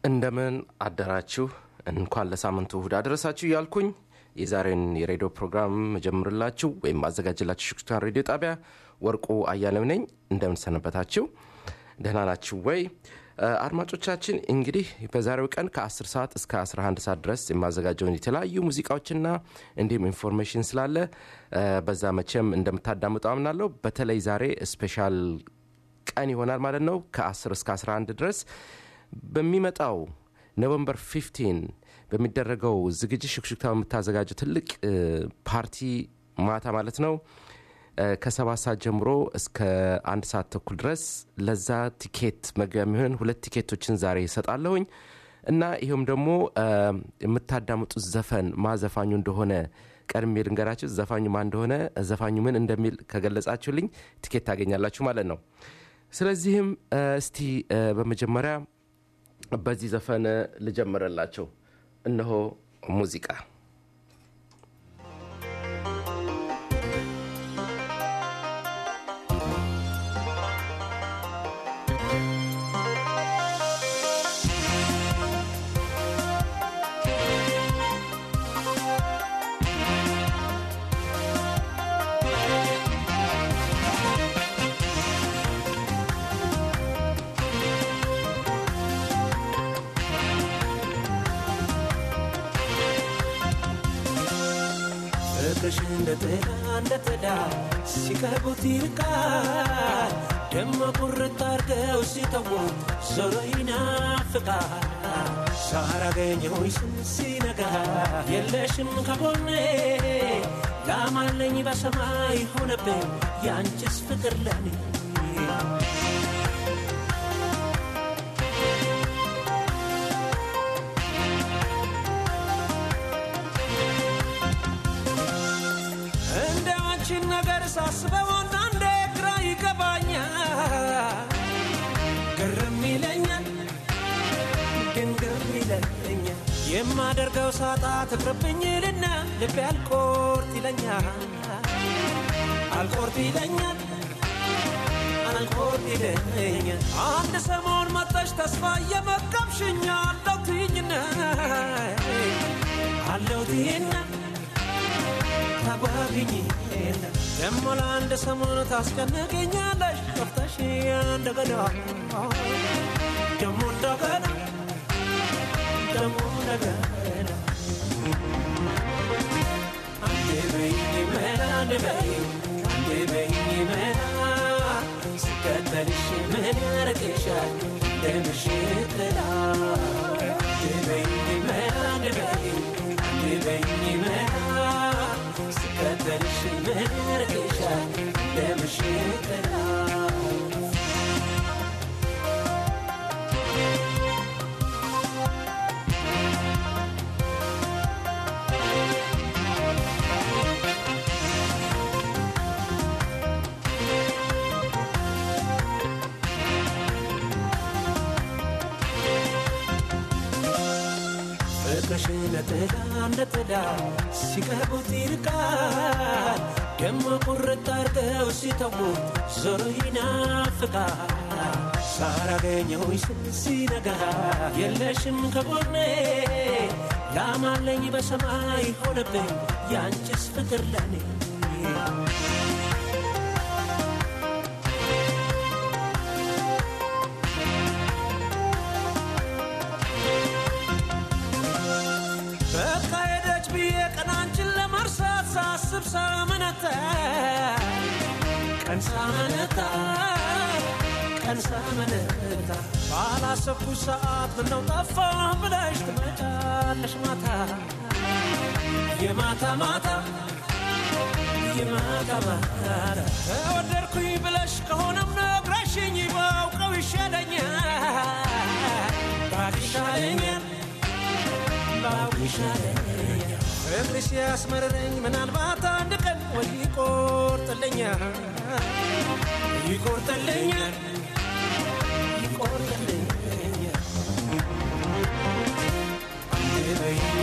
እንደምን አደራችሁ እንኳን ለሳምንቱ እሁድ አደረሳችሁ ያልኩኝ የዛሬን የሬዲዮ ፕሮግራም መጀመርላችሁ ወይም አዘጋጅላችሁ ሽክታን ሬዲዮ ጣቢያ ወርቁ አያሌው ነኝ። እንደምን ሰነበታችሁ? ደህና ናችሁ ወይ? አድማጮቻችን እንግዲህ በዛሬው ቀን ከ10 ሰዓት እስከ 11 ሰዓት ድረስ የማዘጋጀው የተለያዩ ሙዚቃዎችና እንዲሁም ኢንፎርሜሽን ስላለ በዛ መቼም እንደምታዳምጡ አምናለሁ። በተለይ ዛሬ ስፔሻል ቀን ይሆናል ማለት ነው። ከ10 እስከ 11 ድረስ በሚመጣው ኖቬምበር 15 በሚደረገው ዝግጅት ሽክሽክታው የምታዘጋጀው ትልቅ ፓርቲ ማታ ማለት ነው ከ7 ሰዓት ጀምሮ እስከ 1 ሰዓት ተኩል ድረስ ለዛ ቲኬት መግቢያ የሚሆን 2 ቲኬቶችን ዛሬ ይሰጣለሁኝ እና ይሄም ደግሞ የምታዳምጡት ዘፈን ማዘፋኙ እንደሆነ ቀድሜ ልንገራችሁ። ዘፋኙ ማን እንደሆነ ዘፋኙ ምን እንደሚል ከገለጻችሁልኝ ቲኬት ታገኛላችሁ ማለት ነው። ስለዚህም እስቲ በመጀመሪያ በዚህ ዘፈን ልጀምርላችሁ። እነሆ ሙዚቃ እንደተዳ ሲቀርቡት ይርቃል ደሞ ቁርጥ አርገው ሲተው ዞሮ ይናፍቃል ሳራገኘሁሽ ሲነጋ የለሽም ከጎኔ ላማለኝ በሰማይ ሆነብኝ ያንቺስ ፍቅር ለኔ ሳስበው አንዳንዴ ግራ ይገባኛል ግርም ይለኛል ግርም ይለኛል የማደርገው ሳጣ ትቅርብኝ ይልና ልቤ አልቆርጥ ይለኛል አልቆርጥ ይለኛል አንድ ሰሞን መጣሽ ተስፋ የመቀምሽኝ አለው ትይኝና አለው ትይኝና ታጓግኝ ደሞ ለአንድ ሰሞን ታስጨንቅኛለሽ ጠፍተሽ እንደገና ደሞ እንደገና አንዴ በይኝ መላ አንዴ በይኝ መላ ስከተልሽ ምን ያረግሻል እንደምሽት ጥላ አንዴ በይኝ መላ አንዴ በይኝ መላ ስከተልሽ ምን ያረግሻል እንደምሽት ጥላ እንደተዳ ሲቀርቡት ይርቃል ደሞ ቁርጥ አርገው ሲተው ዞሮ ይናፍቃል ሳራገኘሁሽ ሲነጋ የለሽም ከጎኔ ላማለኝ በሰማይ ሆነብኝ ያንቺስ ፍቅር ለኔ ሳስብ ሳመነታ ቀን ሳመነታ ባላሰብኩሽ ሰዓት ምነው ጠፋ ብለሽ ትመጫለሽ ማታ የማታ ማታ ተወደድኩኝ ብለሽ ከሆነም ነግረሽኝ ባውቀው ይሻለኛል ባይሻለኛል ፍቅርሽ ያስመረረኝ ምናልባት አንድ ቀን ወይ ይቆርጥልኛል አንዴ በይኝ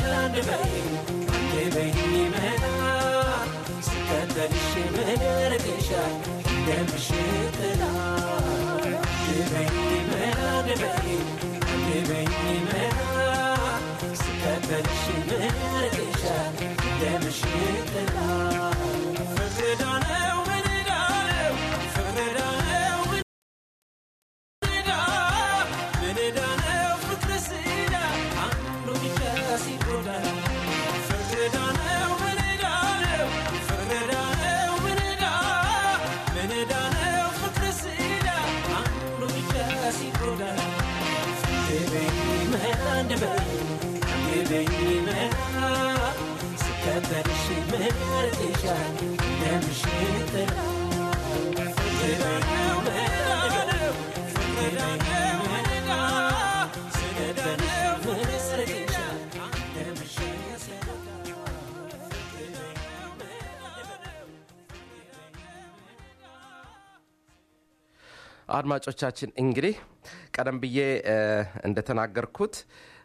መላ ስከተልሽ ምን ያረግሻል እንደምሽት ጥላ አንዴ በይኝ መላ አድማጮቻችን እንግዲህ ቀደም ብዬ እንደተናገርኩት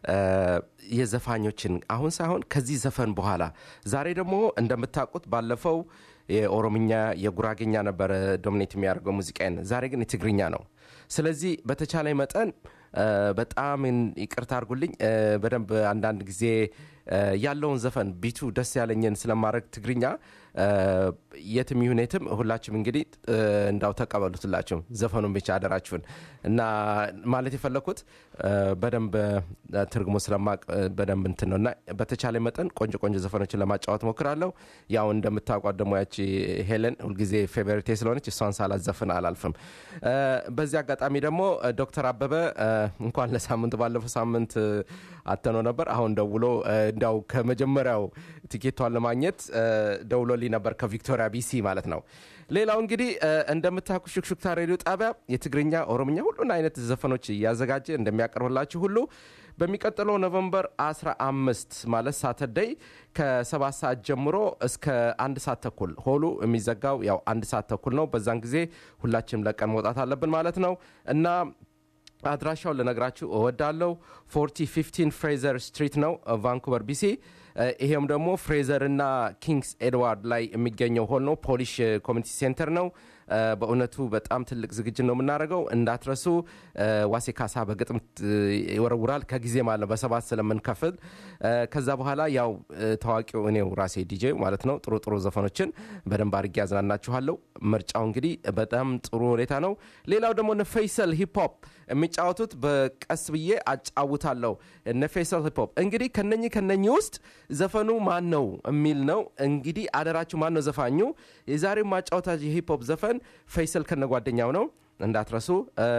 የዘፋኞችን አሁን ሳይሆን ከዚህ ዘፈን በኋላ ዛሬ ደግሞ እንደምታውቁት ባለፈው የኦሮምኛ የጉራጌኛ ነበር ዶሚኔት የሚያደርገው ሙዚቃን ዛሬ ግን የትግርኛ ነው ስለዚህ በተቻለ መጠን በጣም ይቅርታ አድርጉልኝ በደንብ አንዳንድ ጊዜ ያለውን ዘፈን ቢቱ ደስ ያለኝን ስለማድረግ ትግርኛ የትም ይሁንየትም ሁላችሁም እንግዲህ እንዳው ተቀበሉትላችሁ ዘፈኑን ብቻ አደራችሁን እና ማለት የፈለኩት በደንብ ትርጉሙ ስለማቅ በደንብ እንትን ነውና በተቻለ መጠን ቆንጆ ዘፈኖችን ለማጫወት ሞክራለሁ ያው እንደምታውቋት ደግሞ ያቺ ሄለን ሁልጊዜ ፌቨሪቴ ስለሆነች እሷን ሳላዘፍን አላልፍም በዚህ አጋጣሚ ደግሞ ዶክተር አበበ እንኳን ለሳምንት ባለፈው ሳምንት አተኖ ነበር አሁን ደውሎ እንዳው ከመጀመሪያው ቲኬቷን ለማግኘት ደውሎልኝ ነበር ከቪክቶሪያ ቢሲ ማለት ነው ሌላው እንግዲህ እንደምታውቁ ሹክሹክታ ሬዲዮ ጣቢያ የትግርኛ ኦሮምኛ ሁሉን አይነት ዘፈኖች ያዘጋጀ እንደሚያቀርብላችሁ ሁሉ በሚቀጥለው ኖቬምበር 15 ማለት ሳተርዴይ ከ7 ሰዓት ጀምሮ እስከ 1 ሰዓት ተኩል ሆሉ የሚዘጋው ያው 1 ሰዓት ተኩል ነው በዛን ጊዜ ሁላችንም ለቀን መውጣት አለብን ማለት ነው እና አድራሻው ለነግራችሁ እወዳለሁ 4015 ፍሬዘር ስትሪት ነው ቫንኩቨር ቢሲ ይሄም ደግሞ ፍሬዘር እና ኪንግስ ኤድዋርድ ላይ የሚገኘው ሆል ነው ፖሊሽ ኮሚኒቲ ሴንተር ነው በእውነቱ በጣም ትልቅ ዝግጅት ነው የምናደርገው እንዳትረሱ ዋሴ ካሳ በግጥም ይወረውራል ከጊዜ ማለት በሰባት ስለምንከፍል ከዛ በኋላ ያው ታዋቂው እኔው ራሴ ዲጄ ማለት ነው ጥሩ ዘፈኖችን በደንብ አድርጌ ያዝናናችኋለሁ ምርጫው እንግዲህ በጣም ጥሩ ሁኔታ ነው ሌላው ደግሞ ነፌሰል ሂፕ ሆፕ የሚጫወቱት በቀስ ብዬ አጫውታለሁ ነፌሰል ሂፕ ሆፕ እንግዲህ ከነኚህ ውስጥ ዘፈኑ ማን ነው የሚል ነው እንግዲህ አደራችሁ ማን ነው ዘፋኙ የዛሬው ማጫወታ የሂፕ ሆፕ ዘፈን ፈይሰል ከነጓደኛው ነው እንዳትረሱ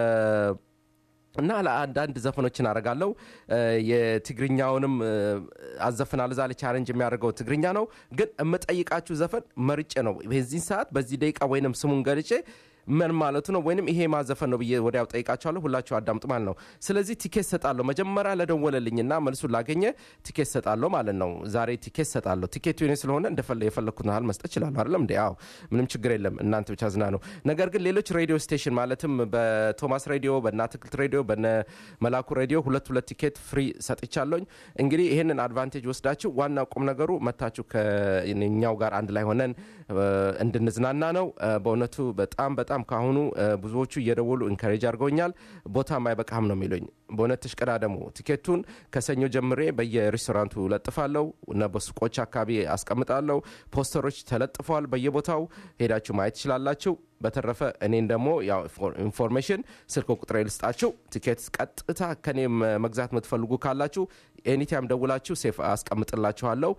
እና ለአንዳንድ ዘፈኖችን አረጋለሁ የትግርኛውንም አዘፍናለሁ ዛሬ ቻሌንጅ የሚያደርገው ትግርኛ ነው ግን እመጠይቃችሁ ዘፈን መርጬ ነው በዚህ ሰዓት በዚህ ደቂቃ ወይንም ስሙን ገልጬ ምን ማለት ነው ወይንም ይሄ ማዘፈን ነው ብዬ ወዲያው ጠይቃቸዋለሁ ሁላችሁ አዳምጡ ማለት ነው ስለዚህ ቲኬት ሰጣለሁ መጀመሪያ ለደወለልኝና መልሱ ላገኘ ቲኬት ሰጣለሁ ማለት ነው ዛሬ ቲኬት ሰጣለሁ ቲኬቱ የኔ ስለሆነ የፈለኩትን ያህል መስጠት እችላለሁ አይደለም እንዴ አዎ ምንም ችግር የለም እናንተ ብቻ ዝና ነው ነገር ግን ሌሎች ሬዲዮ ስቴሽን ማለትም በቶማስ ሬዲዮ በእናትክልት ሬዲዮ በመላኩ ሬዲዮ ሁለት ቲኬት ፍሪ ሰጥቻለሁ እንግዲህ ይሄንን አድቫንቴጅ ወስዳችሁ ዋና ቁም ነገሩ መታችሁ ከኛው ጋር አንድ ላይ ሆነን እንድንዝናና ነው በእውነቱ በጣም ካሁኑ ብዙዎቹ እየደወሉ ኢንካሬጅ አድርገውኛል ቦታ ማይበቃም ነው የሚሉኝ በእውነት ተሽቀዳደሙ ቲኬቱን ከሰኞ ጀምሬ በየሬስቶራንቱ ለጥፋለሁ እና በሱቆች አካባቢ አስቀምጣለሁ ፖስተሮች ተለጥፈዋል በየቦታው ሄዳችሁ ማየት ትችላላችሁ በተረፈ እኔን ደግሞ ያው ኢንፎርሜሽን ስልክ ቁጥሬ ልስጣችሁ ቲኬት ቀጥታ ከኔ መግዛት የምትፈልጉ ካላችሁ ኤኒታይም ደውላችሁ ሴፍ አስቀምጥላችኋለሁ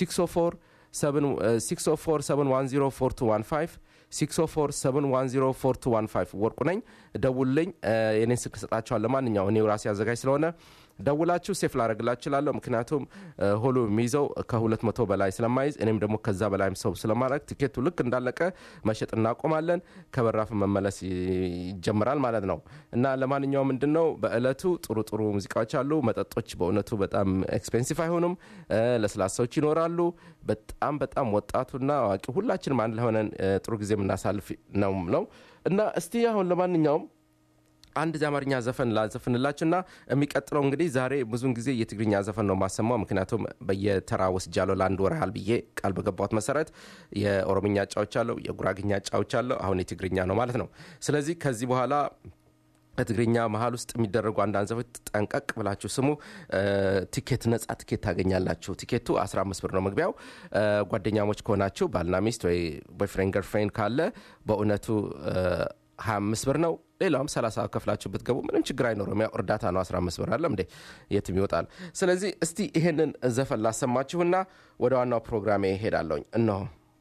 604-710-4215 604-710-4215 ወርቁ ነኝ ደውልልኝ የኔን ስልክ ሰጣችኋለሁ ለማንኛው እኔ ራሴ አዘጋጅ ስለሆነ ደውላችሁ ሴፍ ላረግላችሁ ይችላል ምክንያቱም ሆሎ ሚይዘው ከ200 በላይ ስለማይዝ እኔም ደግሞ ከዛ በላይም ሰው ስለማረግ ቲኬቱ ልክ እንዳለቀ መሸጥ እናቆማለን ከበራፍ መመለስ ይጀምራል ማለት ነው እና ለማንኛውም ምንድነው በእለቱ ጥሩ ሙዚቃዎች አሉ መጠጦች በእውነቱ በጣም ኤክስፔንሲቭ አይሆኑም ለስላሳዎች ይኖራሉ በጣም ወጣቱና አዋቂ ሁላችንም አንድ ላይ ሆነን ጥሩ ጊዜ የምናሳልፍ ነው እና እስቲ አሁን ለማንኛውም አንድ ዛማርኛ ዘፈን ላዘፍንላችሁና የሚቀጥለው እንግዲህ ዛሬ ብዙን ጊዜ የትግርኛ ዘፈን ነው ማሰማው ምክንያቱም በየተራ ወስጃለሁ ለአንድ ወር ያህል ብዬ ቃል በገባሁት መሰረት የኦሮምኛ ጫዎች አለው የጉራግኛ ጫዎች አለው አሁን የትግርኛ ነው ማለት ነው ስለዚህ ከዚህ በኋላ በትግርኛ መሃል ውስጥ የሚደረጉ አንዳንድ ዘፈኖች ጠንቀቅ ብላችሁ ስሙ። ቲኬት ነጻ ቲኬት ታገኛላችሁ። ቲኬቱ 15 ብር ነው መግቢያው። ጓደኛሞች ከሆናችሁ ባልና ሚስት ወይ ቦይፍሬንድ ገርልፍሬንድ ካለ በእውነቱ 25 ብር ነው። ሌላውም 30 ከፍላችሁ ብትገቡ ምንም ችግር አይኖርም። ያው እርዳታ ነው። 15 ብር አይደለም እንዴ የትም ይወጣል። ስለዚህ እስቲ ይሄንን ዘፈን ላሰማችሁና ወደ ዋናው ፕሮግራሜ ሄዳለሁኝ። እነሆ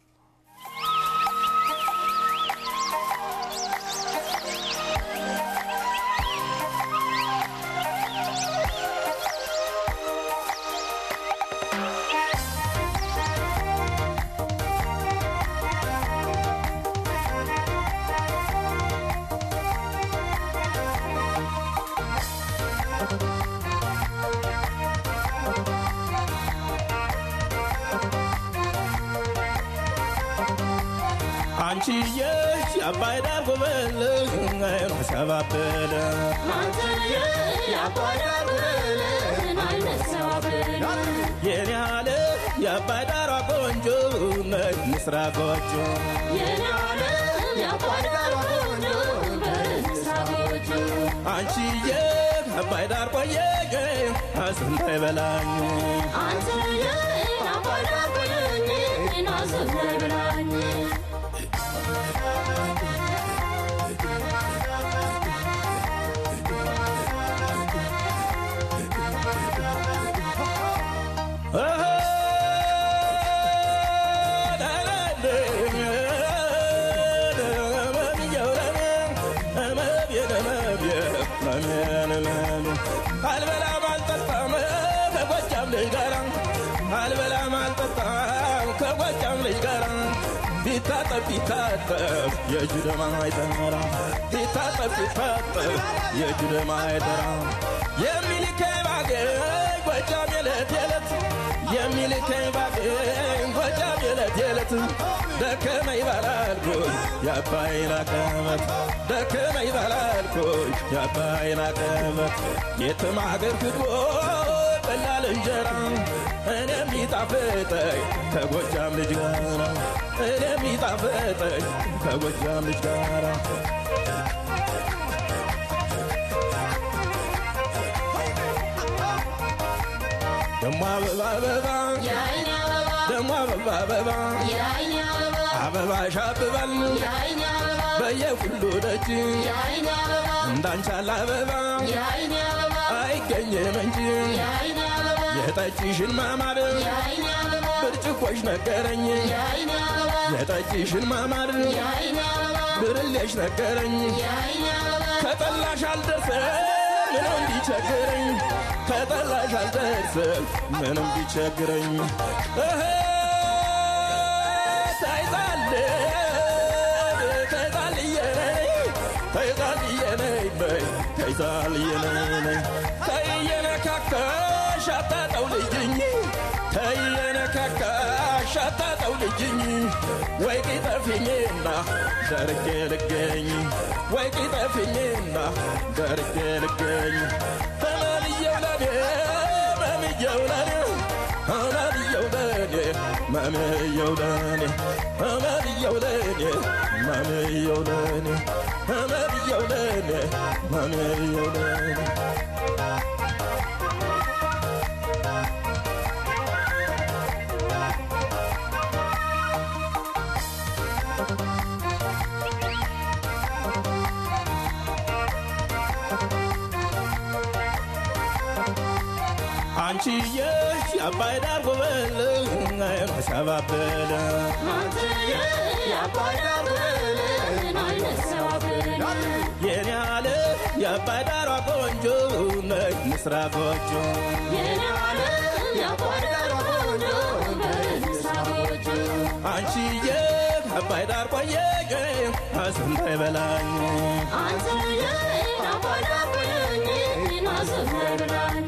አንቺዬ የአባይ ዳር ጎበል አይኗ ሰባበለ አንቺዬ የአባይ ዳር ጎበል አይኗ ሰባበለ የኔ አለ የአባይ ዳር ቆንጆ ነይ ምስራቅ ጎጆ የኔ አለ የአባይ ዳር ቆንጆ ነይ ምስራቅ ጎጆ አንቺዬ የአባይ ዳር ቆየ አስንተ በላኝ አንቺዬ የአባይ ዳር ቆየ አስንተ በላኝ ቢታጠብ የጁደማ አይተራ ቢታጠብ የጁደማ አይተራ የሚልከኝ ባገኝ ጎጃም የለት የለት የሚልከኝ ባገኝ ጎጃም የለት የለት ደከመኝ ባላልኩኝ የአባይን አቀበት ደከመኝ ባላልኩኝ የአባይን አቀበት የትም አገር ክትቦ ቀላል እንጀራ እኔም ይጣፍጠኝ ከጎጃም ልጅ ጋራ እኔም ይጣፍጠኝ ከጎጃም ልጅ ጋራ ደሞ አበባ አበባ የአይኔ አበባ ደሞ አበባ አበባ የአይኔ አበባ አበባ ሻብባል የአይኔ አበባ በየሁሉ ደጅ የአይኔ አበባ እንዳንቻል አበባ የአይኔ አበባ አይገኝም እንጂ የአይኔ አበባ የጠጅሽን ማማር የአይኔ አበባ ብርጭቆሽ ነገረኝ የአይኔ አበባ የጠጅሽን ማማር የአይኔ አበባ ብርሌሽ ነገረኝ የአይኔ አበባ ከጠላሽ አልደርሰም ምንም ቢቸግረኝ ከጠላሽ አልደርሰም ምንም ቢቸግረኝ ተይዛልየነይ ተይየነካካሽ አታጠውልጅኝ ተይየነካካሽ አታጠውልጅኝ ወይ ቂጠፊኝና ደርቄ ልገኝ ወይ ቂጠፊኝና ደርቄ ልገኝ ተመልየው ለኔ መምየው ለኔ መምየው ለኔ መምየው ለኔ መምየው ለኔ መምየው ለኔ መምየው ለኔ መምየው ለኔ አንቺዬ የአባይ ዳር ጎበል አይኗ ሰባበለ አንቺዬ የአባይ ዳር ጎበል አይኗ ሰባበለ የኔ አለ የአባይ ዳር ቆንጆ ነይ ምስራቅ ጎጆ የኔ አለ የአባይ ዳር ቆንጆ ነይ ምስራቅ ጎጆ አንቺዬ የአባይ ዳር ቆየ አስንተ በላኝ አንቺዬ የአባይ ዳር ቆየ አስንተ በላኝ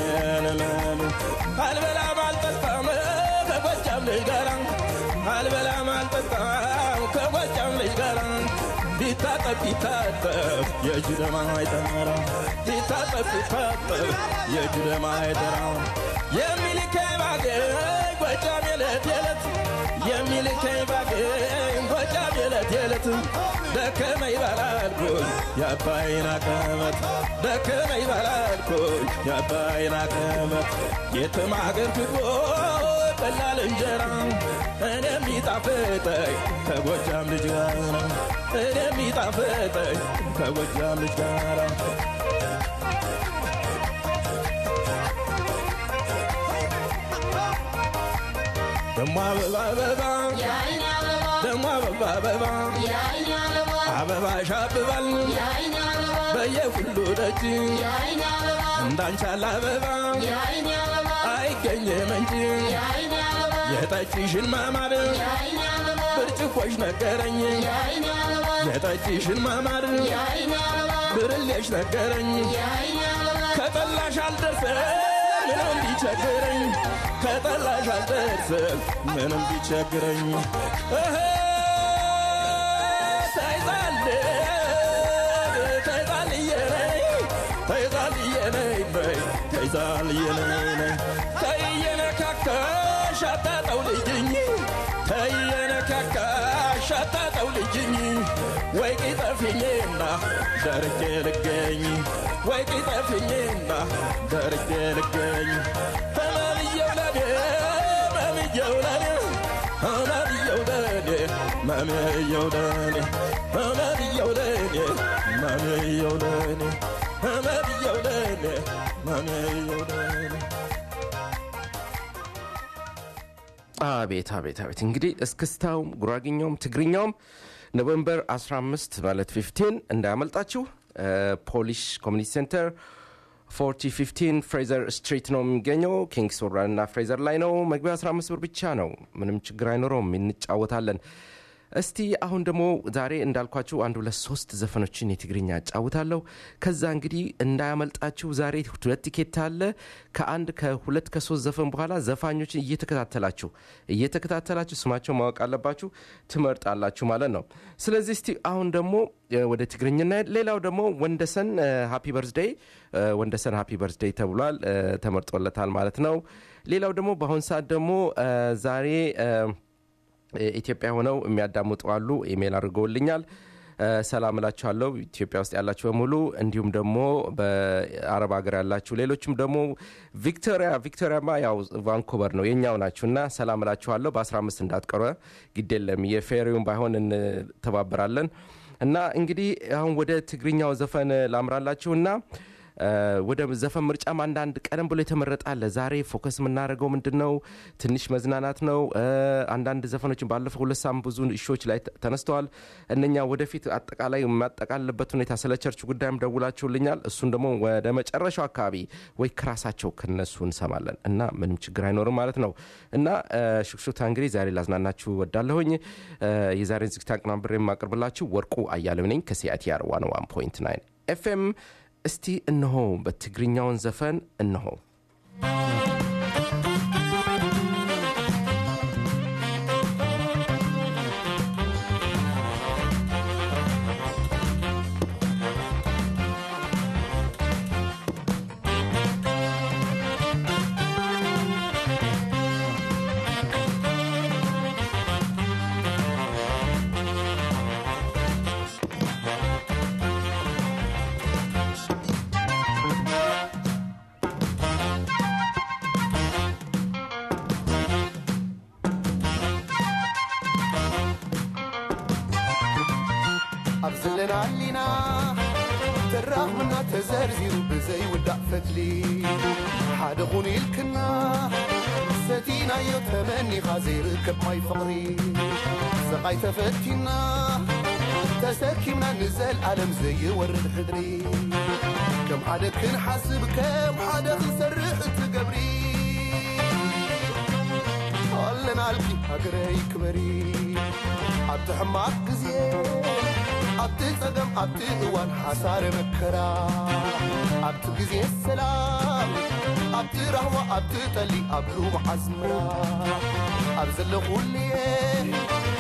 አልበላም ማልጠጣው ከጎጃም ልጅ ጋር ቢታጠብ የእጁ ደም አይጠራም ቢታጠብ የእጁ ደም አይጠራም የሚልከኝ ባገኝ ጎጃም የለት የለት የሚልከኝ ባገኝ ጎጃም የለት የለት ደከመ ይበላልኩኝ የአባይን አቀበት ደከመ ይበላልኩኝ የአባይን አቀበት የትም አገር ክቦ ቀላል እንጀራ እኔም ይጣፍጠኝ ከጎጃም ልጅ ጋር እኔም ይጣፍጠኝ ከጎጃም ልጅ ጋር ደሞ አበባ አበባ የአይኔ አበባ ደሞ አበባ አበባ የአይኔ አበባ አበባሽ አብባል የአይኔ አበባ በየሁሉ ደጅ የአይኔ አበባ እንዳንቺ ያለ አበባ የአይኔ አበባ አይገኝም እንጂ የአይኔ አበባ የጠጅሽን ማማር የአይኔ አበባ ብርጭቆሽ ነገረኝ የአይኔ አበባ የጠጅሽን ማማር የአይኔ አበባ ብርሌሽ ነገረኝ የአይኔ አበባ ከጠላሽ አልደርሰም ምንም ቢቸግረኝ ከጠላሽ አልደርሰም ምንም ቢቸግረኝ ተይየነካካሽ አታጠው ልጅኝ ተይየነካካሽ አታጠው ልጅኝ ወይ ቂጠፊኝና ደርቄ ልገኝ ወይ ቂጠፊኝና ደርቄ ልገኝ ህመምየው ለኔ ህመምየው ለኔ ህመምየው ለኔ ህመምየው ለኔ ህመምየው ለኔ ህመምየው ለኔ ህመምየው ለኔ ህመምየው ለኔ አቤት አቤት አቤት እንግዲህ እስክስታውም ጉራግኛውም ትግርኛውም ኖቬምበር 15 ማለት 15 እንዳያመልጣችሁ ፖሊሽ ኮሚኒቲ ሴንተር 4015 ፍሬዘር ስትሪት ነው የሚገኘው ኪንግስ ሮድ እና ፍሬዘር ላይ ነው መግቢያ 15 ብር ብቻ ነው ምንም ችግር አይኖረውም እንጫወታለን እስቲ አሁን ደግሞ ዛሬ እንዳልኳችሁ አንድ ሁለት ሶስት ዘፈኖችን የትግርኛ አጫውታለሁ ከዛ እንግዲህ እንዳያመልጣችሁ ዛሬ ሁለት ቲኬት አለ ከአንድ ከሁለት ከሶስት ዘፈን በኋላ ዘፋኞችን እየተከታተላችሁ ስማቸው ማወቅ አለባችሁ ትመርጣላችሁ ማለት ነው ስለዚህ እስቲ አሁን ደግሞ ወደ ትግርኛና ሌላው ደግሞ ወንደሰን ሃፒ በርዝዴይ ወንደሰን ሃፒ በርዝዴይ ተብሏል ተመርጦለታል ማለት ነው ሌላው ደግሞ በአሁን ሰዓት ደግሞ ዛሬ ኢትዮጵያ ሆነው የሚያዳምጡ አሉ ኢሜል አድርገውልኛል ሰላም እላችኋለሁ ኢትዮጵያ ውስጥ ያላችሁ በሙሉ እንዲሁም ደግሞ በአረብ ሀገር ያላችሁ ሌሎችም ደግሞ ቪክቶሪያማ ያው ቫንኩቨር ነው የኛው ናችሁና ሰላም እላችኋለሁ በ15 እንዳትቀሩ ግዴለም የፌሪውን ባይሆን እንተባበራለን እና እንግዲህ አሁን ወደ ትግርኛው ዘፈን ላምራላችሁና ወደ ዘፈን ምርጫም አንዳንድ ቀደም ብሎ የተመረጣለ ዛሬ ፎከስ የምናደርገው ምንድነው ትንሽ መዝናናት ነው አንዳንድ ዘፈኖችን ባለፈው ሁለት ሳምንት ብዙ ኢሹዎች ላይ ተነስተዋል እነኛ ወደፊት አጠቃላይ ማጠቃለበት ሁኔታ ስለ ቸርች ጉዳይም ደውላችሁልኛል እሱን ደግሞ ወደ መጨረሻው አካባቢ ወይ ክራሳቸው ከነሱ እንሰማለን እና ምንም ችግር አይኖርም ማለት ነው እና ሹክሹክታ እንግዲህ ዛሬ ላዝናናችሁ ወዳለሁኝ የዛሬን ዝግጅት አቀናብሬ የማቀርብላችሁ ወርቁ አያሌው ነኝ ከሲአይቲአር 101.9 ኤፍኤም እስቲ እነሆ በትግርኛውን ዘፈን እነሆ علينا ترغمنا تزرزير بزي ودع فتلي حاد غني الكنا ستينا يتمني خازير كبماي فقري سقاي تفتينا تسكينا نزل عالم زي ورد حدري كم حدا كن حاسب كم حدا نسرح تقبري قلنا الكي هقري كبري عبد حماك قزيه عبد صدم عبد وان حصار مكرا عبد غزي السلام عبد رحمة عبد طلي عبد معزمرا عبد الخولي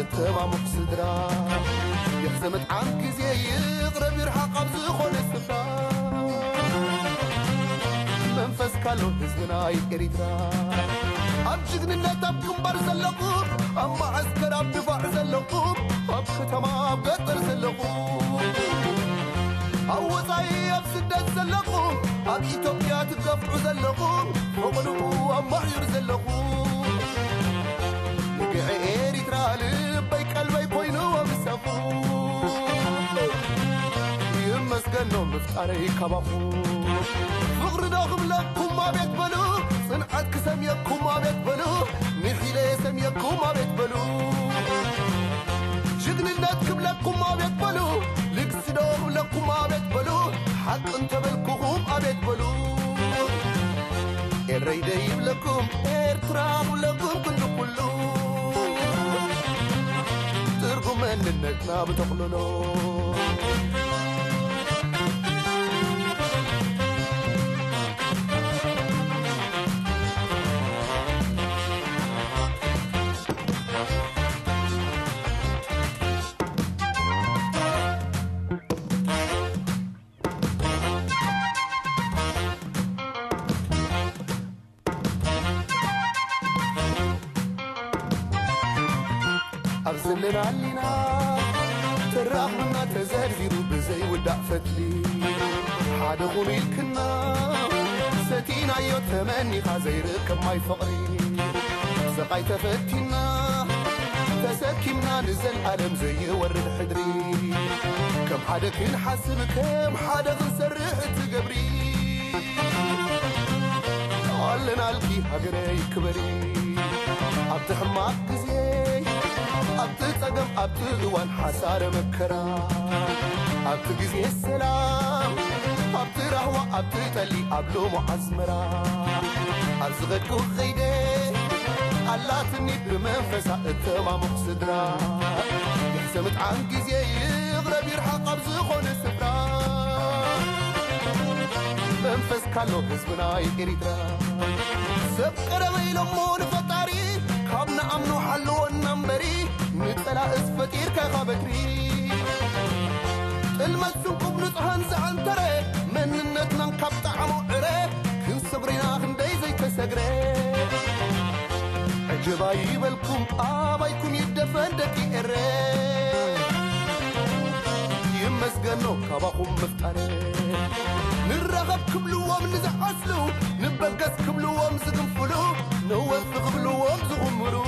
التمام صدرا يحزمت عنك زي يغرب يرحق قبض خون السفرا منفس كالو حزبنا يكريترا أبجغن النتاب كمبار زلقوم أما عسكر أبدفاع زلقوم أبكتما أبقتر زلقوم أوطاي أبسدت زلقوم أب إيتوبيا تقفعوا زلقوم وقلقوا أما حير زلقوم نقعي إريترا لبي قلبي كوينو ومسافوم يمسكنو مفتاري كباخوم فغر داخم لكم ما بيت بلو صنعتك سميكم ما بيت بلو نحيلي سميكم ما بيت بلو جدنناتكم لكم ما بيت بلو لقصدوم لكم ما بيت بلو حق انت بالكم ما بيت بلو الريديب لكم ارترام لكم كنتو كلو ترقم ان النتنا بتقللو أبزلنا علينا تراحنا تزرزيرو بزي ودع فتلي حاد غني الكنا ستينا يتمني خزيرك ما يفقري سقاي تفتينا تسكينا نزل عالم زي ورد حدري كم حدك نحسب كم حدك نسرح تقبري قالنا الكي هقري كبري أبتحماك زي أبتقم أبتقوان حسار مكرا أبتقزي السلام أبترهوى أبتتلي أبلو معزمرا أزغدكو خيدي ألا تني بمنفسة التمام صدرا يحسمت عن قزي يغرب يرحق بزخون السفرا منفس كالو حزبنا يكريترا سبقر ويلمون فطاري كابنا أمنو حلو النمبري نتلا اسفتير كغابتري المسنكم نطهن زعن تري من النتنا نكبت عمو عري كن صبرنا خندي زي تسقري عجبا يبلكم آبايكم يدفن دكي إري يمسقنو كباكم مفتاري نرغب كبلوهم نزحسلو نبقس كبلوهم زقنفلو نوفق بلوهم زغمرو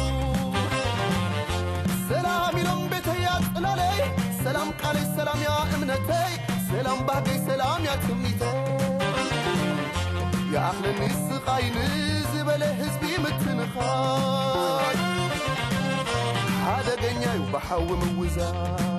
سلام يلوم بيتيات لالي سلام قالي سلام يا امنتي سلام باقي سلام يا كميتي يا أهل النسقاي نزبل حزبي متنخاي هذا قنياي وبحاو موزاي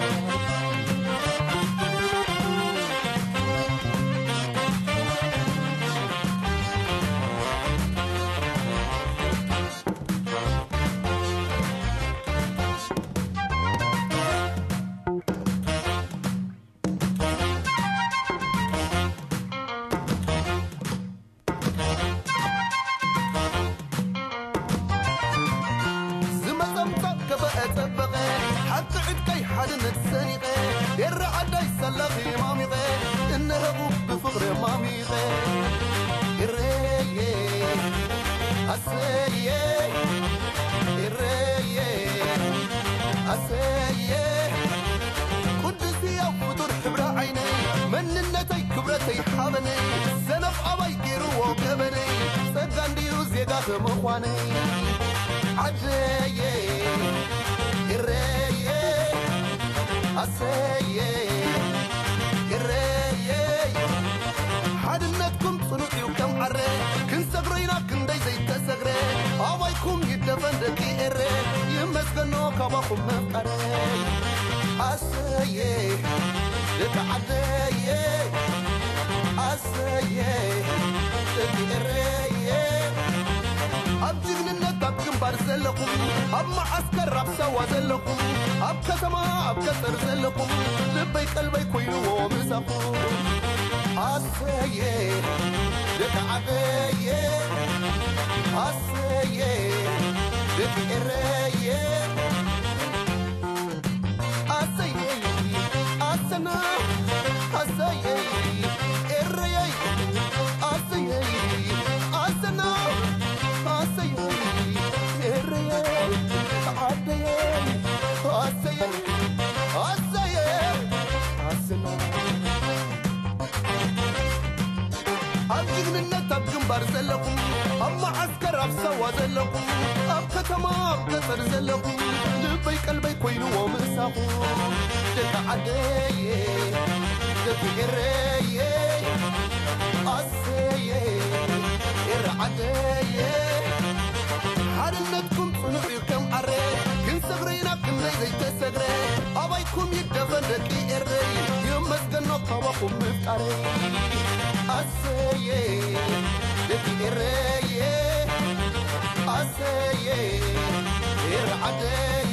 مخواني عجيي الريي السيي الريي حدنتكم صنوعي وكم عري كن سقرينا كن دي زي تسقري أوايكم يدفن دكي إري يمسكنو كباكم مفقري السيي لك عجيي السيي دكي الريي أبجغن النتاب كمبار زلقم أب معسكر رب سوا زلقم أب كتما أب كتر زلقم لبي قلبي كوينو ومساقم أسيي لك عبيي أسيي لك إريي كمبار زلكم أما عسكر أبسوا زلكم أبكتما أبكتر زلكم لبي قلبي كوينو ومساقو دك عدي دك إري أسي إرعدي حرنتكم صنعي كم عري كن صغرينا كم زي تسغري أبايكم يدفن دكي إري يمسكنو قواكم مفتاري أسي دكي إري أسي إرعدي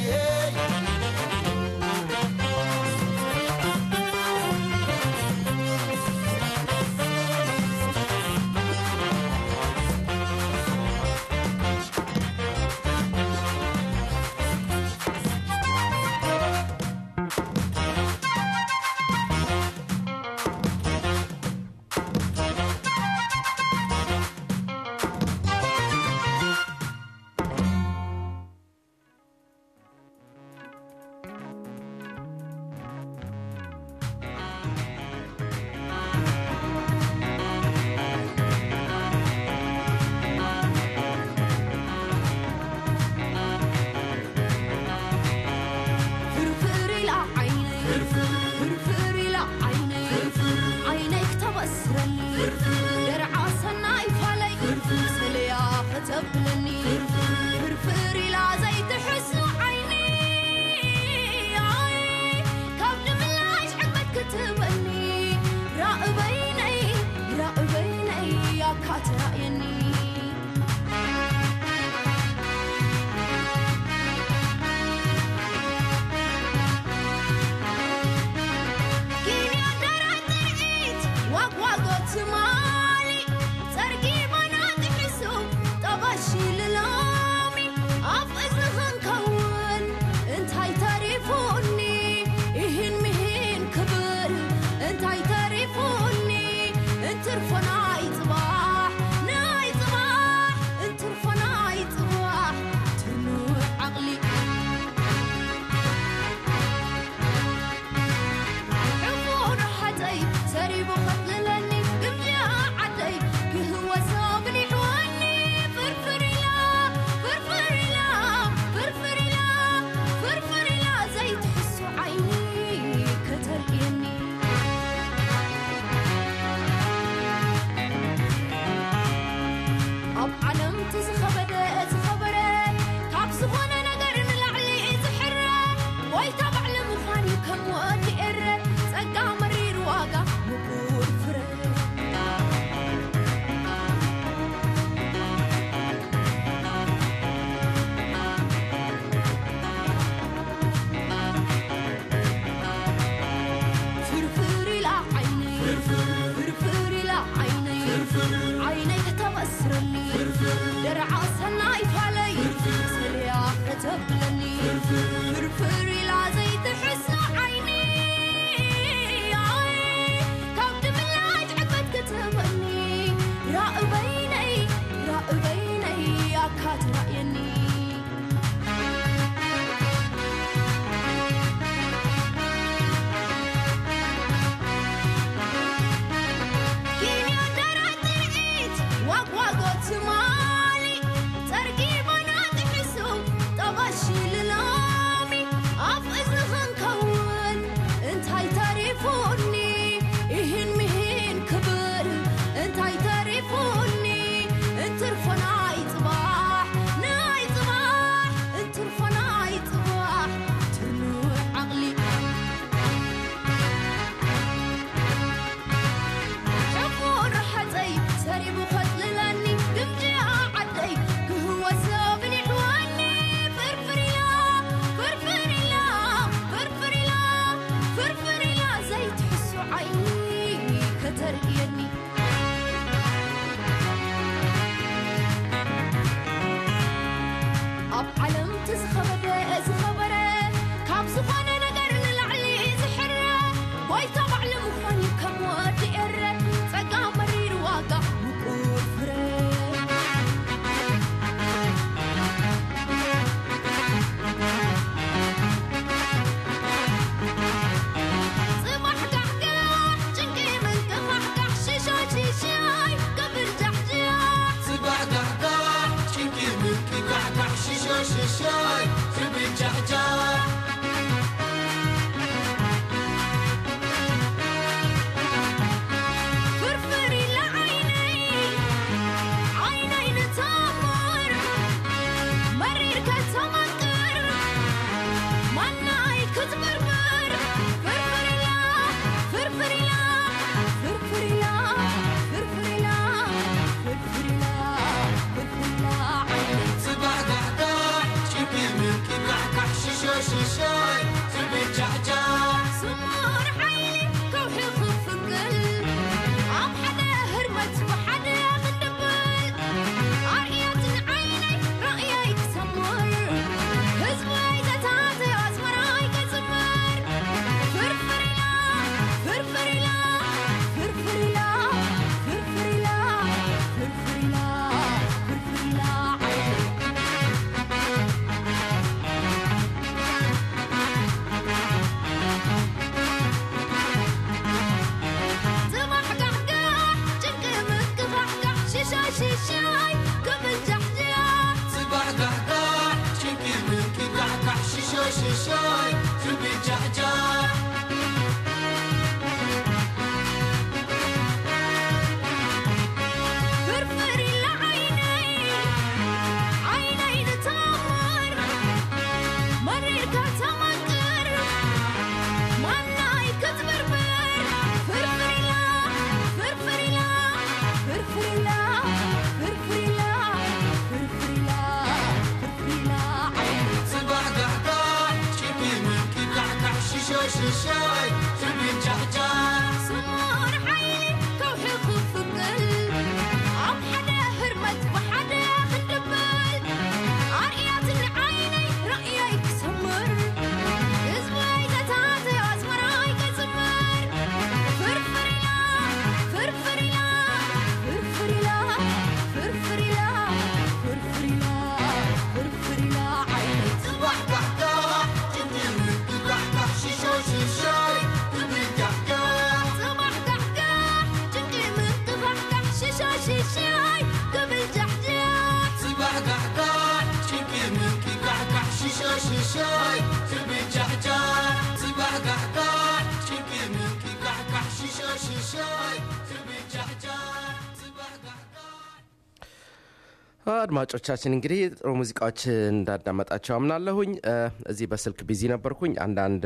አድማጮቻችን እንግዲህ ጥሩ ሙዚቃዎች እንዳዳመጣችሁ አምናለሁኝ እዚህ በስልክ ቢዚ ነበርኩኝ አንዳንድ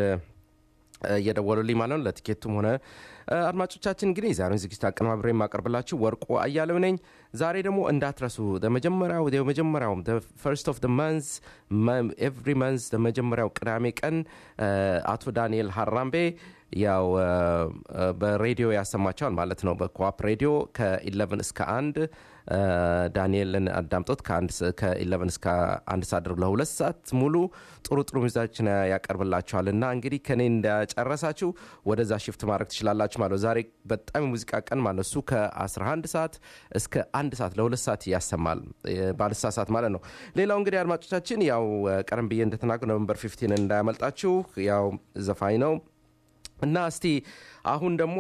እየደወሉልኝ ማለት ነው ለቲኬቱም ሆነ አድማጮቻችን እንግዲህ ዛሬውን ዝግጅት አቀናብሬ ማቀርብላችሁ ወርቁ አያለው ነኝ ዛሬ ደግሞ እንዳትረሱ የመጀመሪያው the first of the month every month የመጀመሪያው ቅዳሜ ቀን አቶ ዳንኤል ሐራምቤ ያው በሬዲዮ ያሰማቻል ማለት ነው በኮአፕ ሬዲዮ ከ11 እስከ 1 ዳንኤልን አዳምጦት ከ11 እስከ 1 ሰዓት ለ2 ሰዓት ሙሉ ጥሩ ሙዚቃዎችን ያቀርብላችኋልና እንግዲህ ከኔ እንደጨረሳችሁ ወደዛ ሽፍት ማድረግ ትችላላችሁ ማለት ዛሬ በጣም ሙዚቃ ቀን ማለት እሱ ከ11 ሰዓት እስከ 1 ሰዓት ለ2 ሰዓት ያሰማል ባለሳሳት ማለት ነው ሌላው እንግዲህ አድማጮቻችን ያው ቀረም ብዬ እንደተናገርኩ ኖቬምበር 15 እንዳያመልጣችሁ ያው ዘፋኝ ነው እና እስቲ አሁን ደግሞ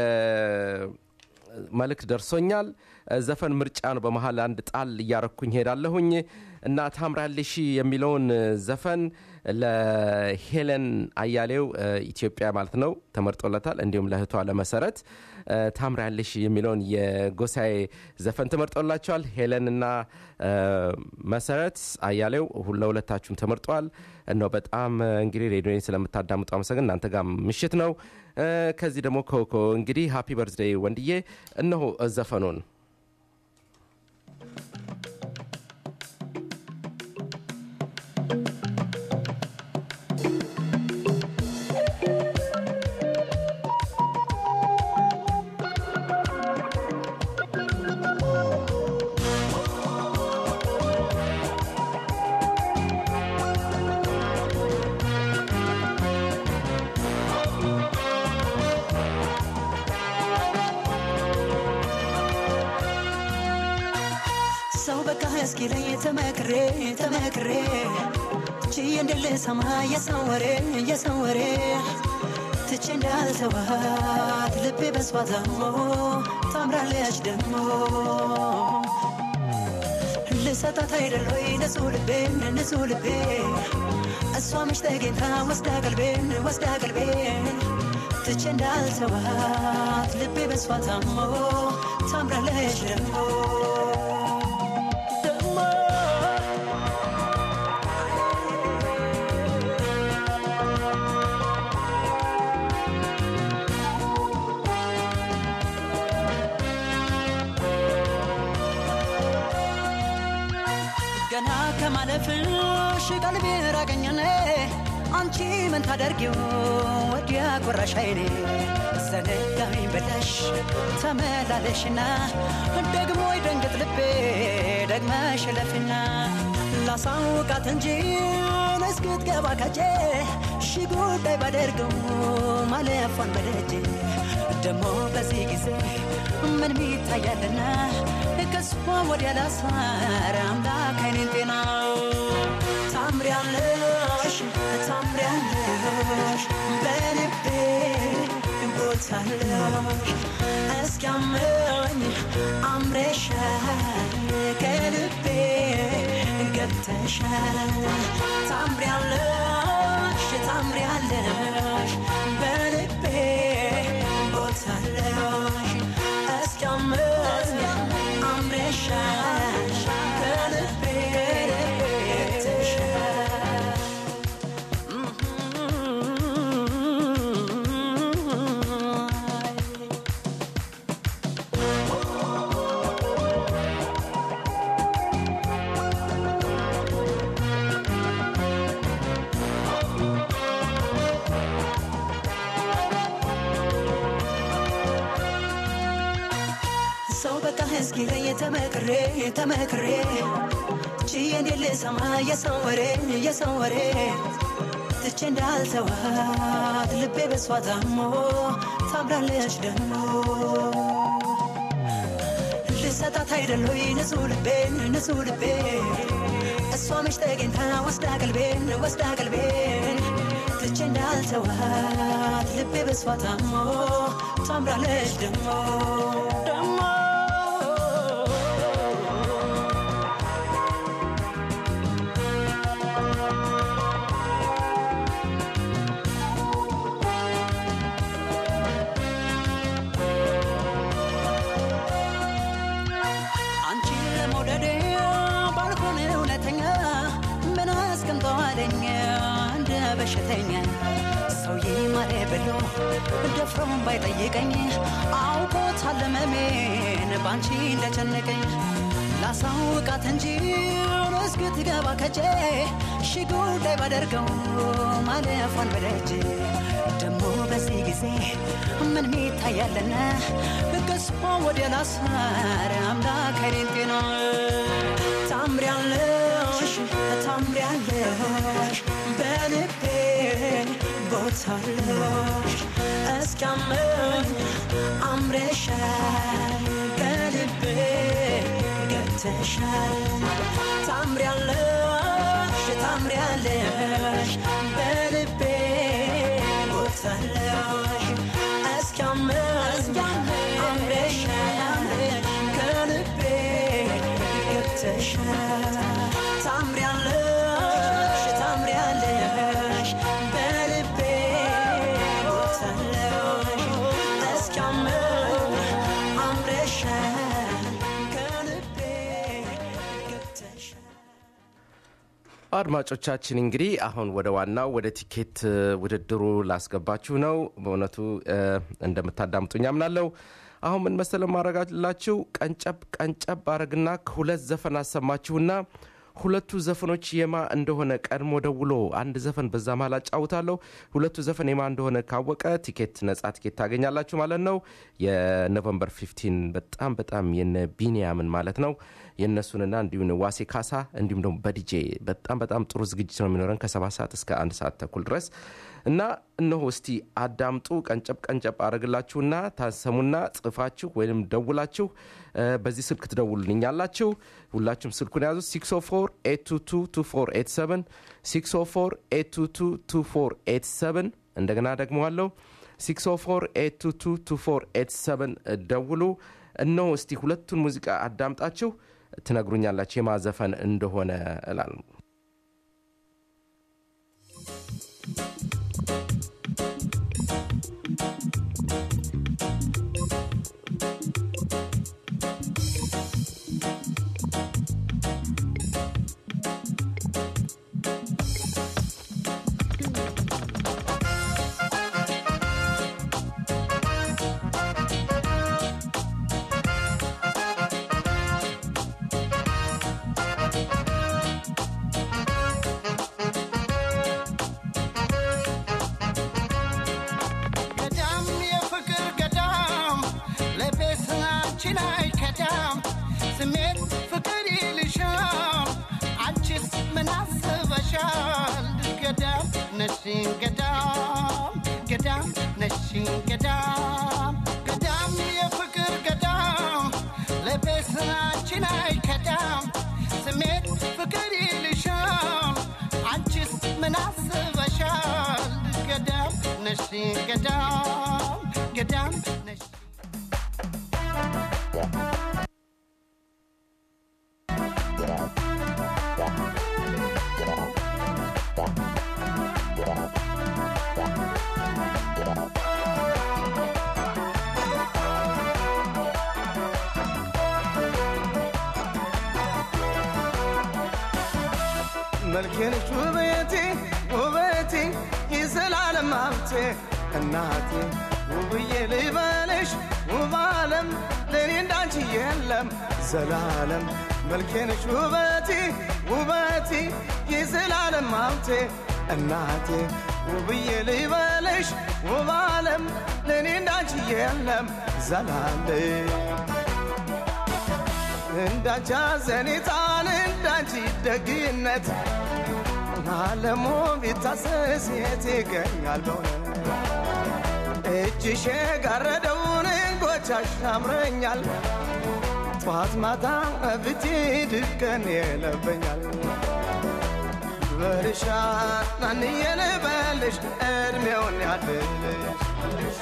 መልእክት ደርሶኛል ዘፈን ምርጫ ነው በመሃል አንድ ጣል ያረኩኝ ሄዳለሁኝ እና ታምራለሽ የሚለውን ዘፈን ለሄለን አያሌው ኢትዮጵያ ማለት ነው ተመርጦለታል እንዲሁም ለህቷ ለመሰረት ታምራለሽ የሚለውን የጎሳዬ ዘፈን ተመርጦላቸዋል ሄለንና መሰረት አያሌው ሁለታችሁም ተመርጧል እና በጣም እንግዲህ ሬዲዮን ስለምታዳምጡ አመሰግናለሁ እናንተ ጋር ምሽት ነው ከዚህ ደግሞ ኮኮ እንግዲህ ሃፒ በርዝዴይ ወንድዬ እነሆ ዘፈኑን ተመክሬ ቺ እንደለ ሰማይ የሰወሬ ትቼ እንዳልተዋት ልቤ በሷ ታሞ ታምራለች ደሞ ልሰጣት አይደሎይ ንጹህ ልቤ እሷ ምሽ ተገኝታ ወስዳ ቀልቤን ትቼ እንዳልተዋት ልቤ በሷ ታሞ ታምራለች ደሞ ከማለፍሽ ቀልቤ ራቀኝኔ አንቺ ምን ታደርጊው ወዲያ ቆራሽ አይኔ ዘነጋኝ በለሽ ተመላለሽና ደግሞ ይደንግጥ ልቤ ደግመሽ ለፍና ላሳውቃት እንጂ እስክትገባ ከጄ ሺ ጉዳይ ባደርገው ማለፏን በደጄ ደሞ በዚህ ጊዜ ምን ሚታያልና ከሷ ወዲያ ላሳር አምላክ አይኔን ጤና ታምሪያለሽ ታምሪያለሽ በልቤ ቦታለሽ እስኪያመኝ አምረሻል ከልቤ ገብተሻል ታምሪያለሽ ታምሪያለሽ በልቤ ቦታለሽ እስኪያመኝ አምረሻል ከልቤ ገብተሻል እስኪ ተመክሬ ችዬ እንዴት ልሰማ የሰው ወሬ ትቼ እንዳልተዋት ልቤ በሷ ታሞ ታምራለች ደሞ ልሰጣት አይደለይ ንጹህ ልቤ እሷ መች ተገኝታ ወስዳ ቀልቤን ትቼ እንዳልተዋት ልቤ በሷ ታሞ ታምራለች ደሞ በሽተኛ ሰው ይማረ ብሎ ደፍሮም ባይጠይቀኝ አውቆታል መሜን ባንቺ እንደጨነቀኝ ላሳውቃት እንጂ እስክትገባ ከጄ ሺ ጉዳይ ባደርገው ማለፏን በደጄ ደሞ በዚህ ጊዜ ምን ሚታያልና ከሷ ወዲያ ላሳር አምላክ አይኔን ጤና ታምሪያለሽ በልቤ ቦታለሽ እስኪያመኝ አምረሻል በልቤ ገብተሻል ታምሪያለሽ በልቤ ቦታለሽ እስኪያመኝ አምረሻል ከልቤ ገብተሻል ታምሪያለሽ በልቤ ቦታለሽ እስኪያመኝ አምረሻል ከልቤ ገብተሻል አድማጮቻችን እንግዲህ አሁን ወደ ዋናው ወደ ቲኬት ውድድሩ ላስገባችሁ ነው በእውነቱ እንደምታዳምጡኝ አምናለሁ አሁን ምን መሰለ ማረጋላችሁ ቀንጨብ አረግና ከሁለት ዘፈን አሰማችሁና ሁለቱ ዘፈኖች የማ እንደሆነ ቀድሞ ደውሎ አንድ ዘፈን በዛ ማላ ጫውታለሁ ሁለቱ ዘፈን የማ እንደሆነ ካወቀ ቲኬት ነጻ ቲኬት ታገኛላችሁ ማለት ነው የኖቬምበር 15 በጣም የነ ቢኒያምን ማለት ነው የነሱንና እንዲሁም ዋሴ ካሳ እንዲሁም ደግሞ በዲጄ በጣም ጥሩ ዝግጅት ነው የሚኖረን ከ7 ሰዓት እስከ 1 ሰዓት ተኩል ድረስ እና እነሆ እስቲ አዳምጡ ቀንጨብ አረግላችሁና ታሰሙና ጽፋችሁ ወይንም ደውላችሁ በዚህ ስልክ ትደውሉልኛላችሁ ሁላችሁም ስልኩን ያዙ 604-822-2487 604-822-2487 እንደገና ደግሞዋለሁ 604-822-2487 ደውሉ እነሆ እስቲ ሁለቱን ሙዚቃ አዳምጣችሁ ትነግሩኛላችሁ የማዘፈን እንደሆነ እላለሁ ነሽን ገዳም ገዳም ነሽን ገዳም ገዳም የፍቅር ገዳም ለቤስናችን አይከዳም ስሜት ፍቅር ይልሻል አንቺስ ምን አስበሻል ገዳም ነሽን ገዳም ገዳም ነሽ መልኬንሽ ውበቴ ውበቴ የዘላለም ሀብቴ እናቴ ውብዬ ልበልሽ ውብ ዓለም ለእኔ እንዳንቺ የለም ዘላለም መልኬንሽ ውበቴ ውበቴ የዘላለም ሀብቴ እናቴ ውብዬ ልበልሽ ውብ ዓለም ለእኔ እንዳንቺ የለም ዘላለም እንዳንቺ አዘኔታን እንዳንቺ ደግነት ዓለሙ ቢታሰስ የት ይገኛል በእውነት እጅሽ የጋረደውን እንጎቻሽ ያምረኛል ጠዋት ማታ ፊቴ ድቀን የለበኛል በልሻ ናንዬ ልበልሽ ዕድሜውን ያድልሽ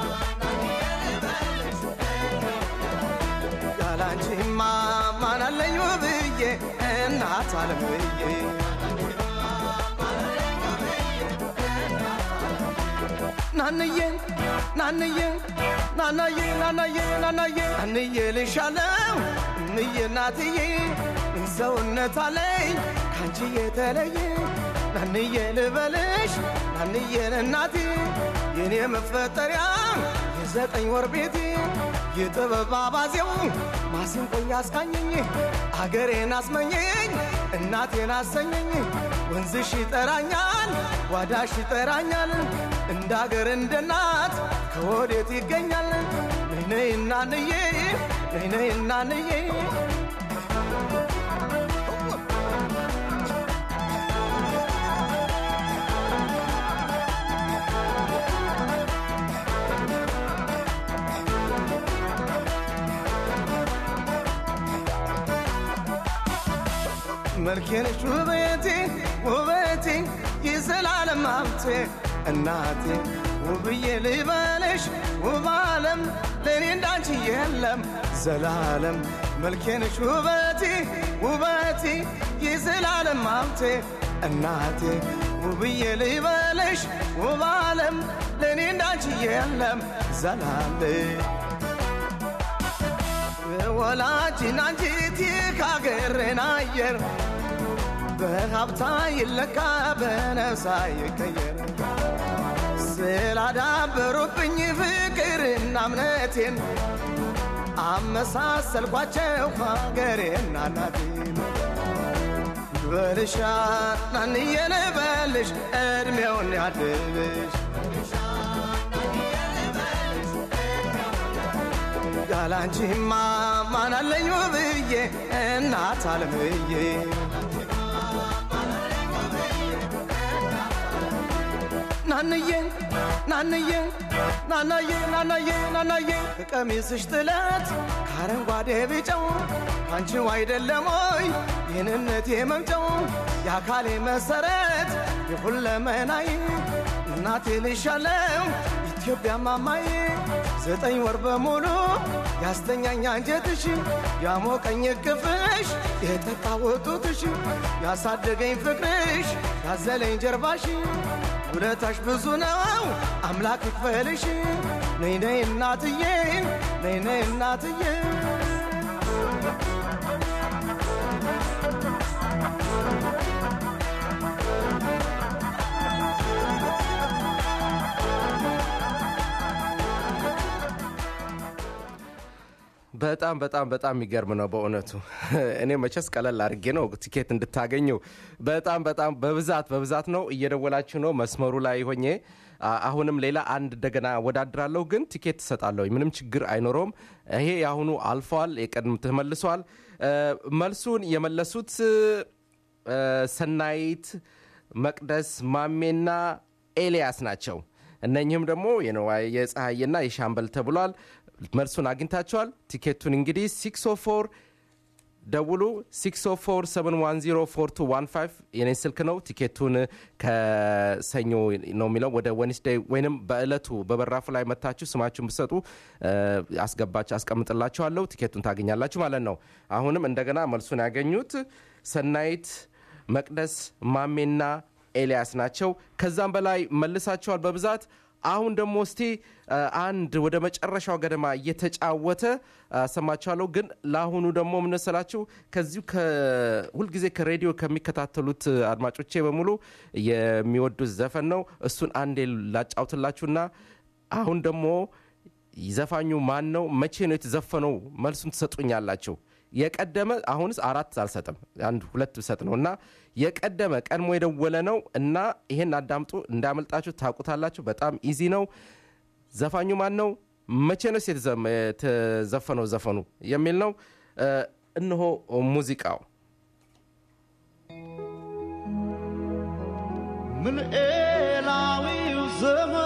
ያላንቺማ ማን አለኝ ውብዬ እናት አለምዬ ናንዬ ናንዬ ናናዬ ናናዬ ናናዬ አንዬ ልሻለው እንዬ እናትዬ ሰውነት አለኝ ካንቺ የተለየ ናንዬ ልበልሽ ናንዬን እናቴ የኔ መፈጠሪያ የዘጠኝ ወር ቤቴ የጥበብ አባዜው ማሲንቆኝ አስቃኘኝ አገሬን አስመኘኝ እናቴን አሰኘኝ ወንዝሽ ይጠራኛል ዋዳሽ ይጠራኛል እንደ አገር እንደ እናት ከወዴት ይገኛል ነይ እናንዬ ነይ እናንዬ መልኬንሽ ውበቴ ውበቴ የዘላለም ሀብቴ እናቴ ውብዬ ልበልሽ ውብ ዓለም ለእኔ እንዳንቺ የለም ዘላለም መልኬንሽ ውበቴ ውበቴ የዘላለም ሀብቴ እናቴ ውብዬ ልበልሽ ውብ ዓለም ለእኔ እንዳንቺ የለም ዘላለም ወላጅን አንቺቲ ካገሬን አየር በሀብታ ይለካ በነፍሳ ይቀየር ስላዳበሩብኝ ፍቅርና እምነቴን አመሳሰልኳቸው ሀገሬና እናቴን በልሻ ናንዬ ልበልሽ ዕድሜውን ያድልሽ ያላንቺማ ማን አለኝ ውብዬ እናት አለምዬ ናንዬ ናንዬ ናናዬ ናናዬ ናናዬ ከቀሚስሽ ጥለት ከአረንጓዴ ቢጫው ካንቺው አይደለም ወይ የኔነቴ መምጫው የአካሌ መሰረት የሁለመናዬ እናቴ ልሻለው ኢትዮጵያ ማማዬ ዘጠኝ ወር በሙሉ ያስተኛኝ አንጀትሽ ያሞቀኝ እቅፍሽ የጠጣወጡትሽ ያሳደገኝ ፍቅርሽ ያዘለኝ ጀርባሽ ውለታሽ ብዙ ነው አምላክ ይክፈልሽ ነይ ነይ እናትዬ ነይ ነይ እናትዬ በጣም በጣም በጣም የሚገርም ነው በእውነቱ እኔ መቸስ ቀለል አድርጌ ነው ቲኬት እንድታገኙ በጣም በጣም በብዛት ነው እየደወላችሁ ነው መስመሩ ላይ ሆኜ አሁንም ሌላ አንድ እንደገና ወዳድራለሁ ግን ቲኬት ተሰጣለሁ ምንም ችግር አይኖርም ይሄ ያሁኑ አልፏል የቀድም ተመልሷል መልሱን የመለሱት ሰናይት መቅደስ ማሜና ኤልያስ ናቸው። እነኚህም ደግሞ የፀሐይና የሻምበል ተብሏል። መልሱን አግኝታቸዋል። ቲኬቱን እንግዲህ 604 ደውሉ 604-710-4215 የኔ ስልክ ነው። ቲኬቱን ከሰኞ ነው የሚለው ወደ ዌድnesday ወይንም በእለቱ በበራፉ ላይ መታችሁ ስማችሁን ብትሰጡ አስቀምጥላችኋለሁ። ቲኬቱን ታገኛላችሁ ማለት ነው። አሁንም እንደገና መልሱን ያገኙት ሰናይት፣ መቅደስ ማሜና ኤልያስ ናቸው። ከዛም በላይ መልሳቸዋል በብዛት። አሁን ደግሞ እስቲ አንድ ወደ መጨረሻው ገደማ እየተጫወተ ሰማቻለሁ። ግን ለአሁኑ ደግሞ ምንሰላችሁ ከዚሁ ሁልጊዜ ከሬዲዮ ከሚከታተሉት አድማጮቼ በሙሉ የሚወዱት ዘፈን ነው። እሱን አንዴ ላጫውትላችሁና አሁን ደግሞ ዘፋኙ ማን ነው፣ መቼ ነው የተዘፈነው መልሱን ትሰጡኛላችሁ። የቀደመ አሁንስ 4 አልሰጥም 1-2 ብሰጥ ነውና የቀደመ ቀድሞ የደወለ ነው እና ይሄን አዳምጡ እንዳመልጣችሁ ታውቁታላችሁ። በጣም ኢዚ ነው። ዘፋኙ ማን ነው፣ መቼ ነው የተዘፈነው ዘፈኑ የሚል ነው። እነሆ ሙዚቃው። ምን ኤላዊው ዘመን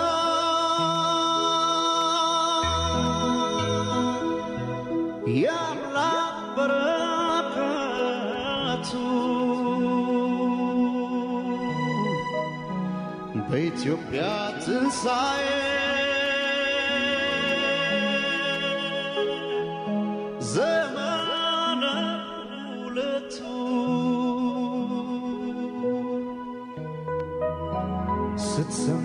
ያምላክ በረከቱ በኢትዮጵያ ትንሣኤ ዘመነ ሁለቱ ስትሰሙ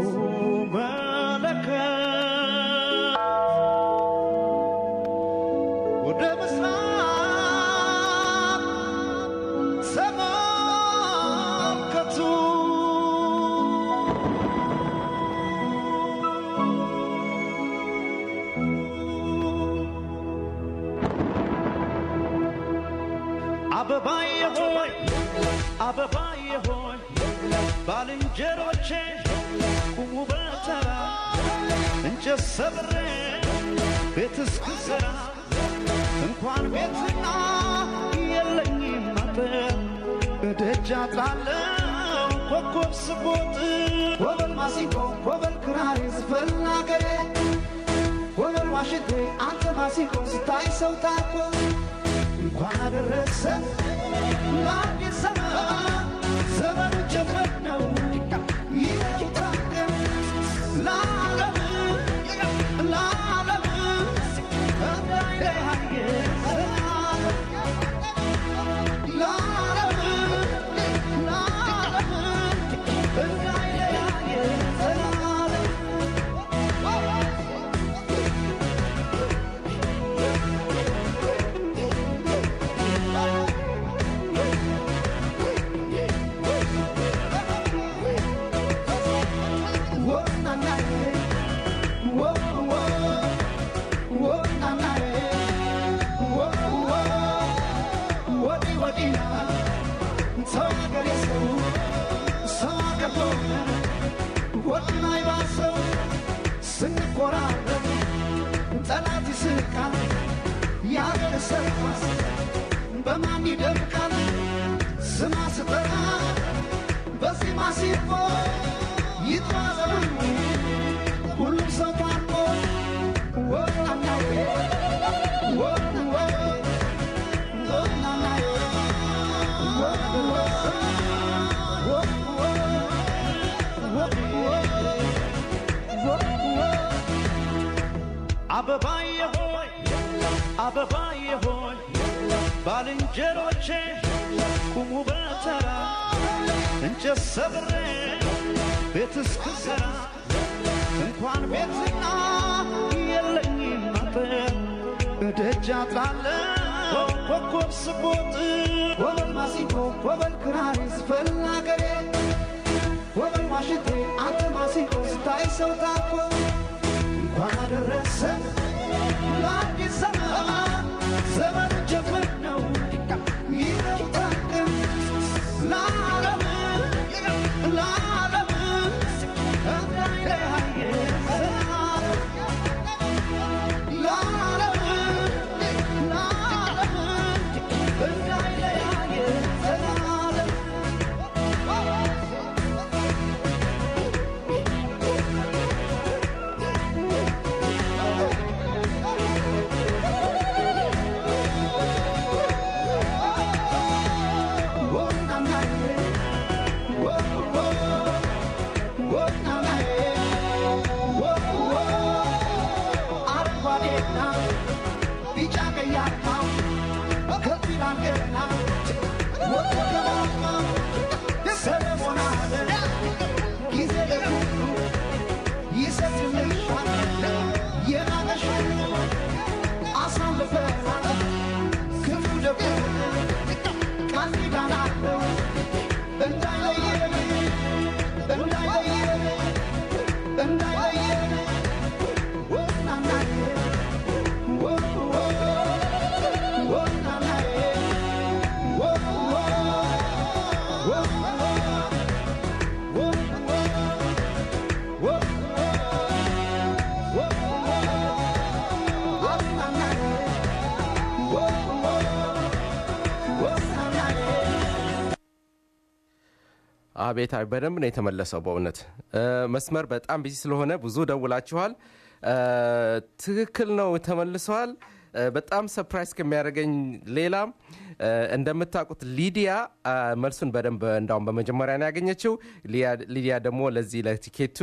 መለከት ወደ ምስራቅ ተመልከቱ። አበባዬ ሆይ አበባዬ ሆይ ባልንጀሮቼ ቁሙ በተራ እንጨት ሰብሬ ቤት እስክሰራ እንኳን ቤትና የለኝም አጥር እደጃ ጣለው ኮከብ ስቦጥ ወበል ማሲንቆ ወበል ክራር ዝፈን አገሬ ወበል ዋሽንቴ አንተ ማሲንቆ ስታይ ሰው ታኮ እንኳን አደረሰ ለአዲስ ዘመን ዘመኑ ጀመር ነው ይታቀም ለዓለም ለዓለም እንዳይለያየ ለዓለም ለዓለም እንዳይለያየ ጠላት ይስቃል ያገሰፋስ በማን ይደምቃል ስማ ስጠራ በዚህ ማሲፎ ይጥራዘሉ ሁሉም ሰው ታርቆ ወናናዬ ወናናዬ ወናናዬ አበባዬ ሆይ አበባዬ ሆይ ባልንጀሮቼ ቁሙ በተራ እንጨት ሰብሬ ቤት እስክሰራ እንኳን ቤትና የለኝም አጥር እደጃ ጣለው ኮከብ ስቦጥ ወበል ማሲንቆ ወበል ክራር ዝፈን አገሬ ወበል ዋሽንቴ አንተ ማሲንቆ ስታይ ሰው ታኮ እንኳን አደረሰ ለአዲስ ዘመን ዘመኑ ጀመር ነው ይታቀም ለዓለም ለዓለም እንዳይለያየ ለዓለም ለዓለም እንዳይለያየ ዘላለም አቤት በደንብ ነው የተመለሰው በእውነት መስመር በጣም ቢዚ ስለሆነ ብዙ ደውላችኋል ትክክል ነው ተመልሰዋል በጣም ሰርፕራይዝ ከሚያደርገኝ ሌላ እንደምታውቁት ሊዲያ መልሱን በደንብ እንዳውም በመጀመሪያ ነው ያገኘችው ሊዲያ ደግሞ ለዚህ ለቲኬቱ